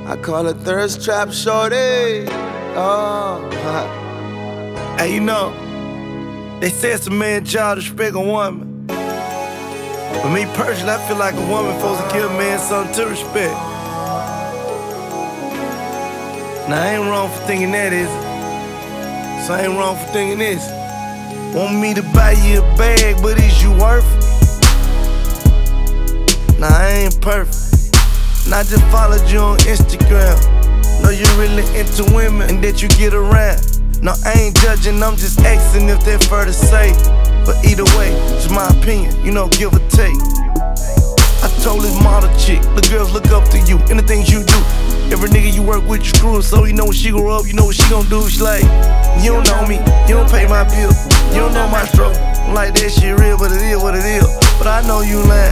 I call her thirst trap shorty. Oh, Hey, you know, they say it's a man's job to respect a woman. But me personally, I feel like a woman supposed to give a man something to respect. Now, I ain't wrong for thinking that, is it? So I ain't wrong for thinking this. Want me to buy you a bag, but is you worth it? Nah, I ain't perfect. And I just followed you on Instagram. Know you really into women and that you get around. No, I ain't judging, I'm just asking if they're fair to say. But either way, it's my opinion, you know, give or take. I told this model chick, the girls look up to you and the things you do. Every nigga you work with, you screw her, so you know when she grow up, you know what she gon' do. She like, you don't know me, you don't pay my bills, you don't know my struggle. I'm like, that shit real, but it is what it is. But I know you lying.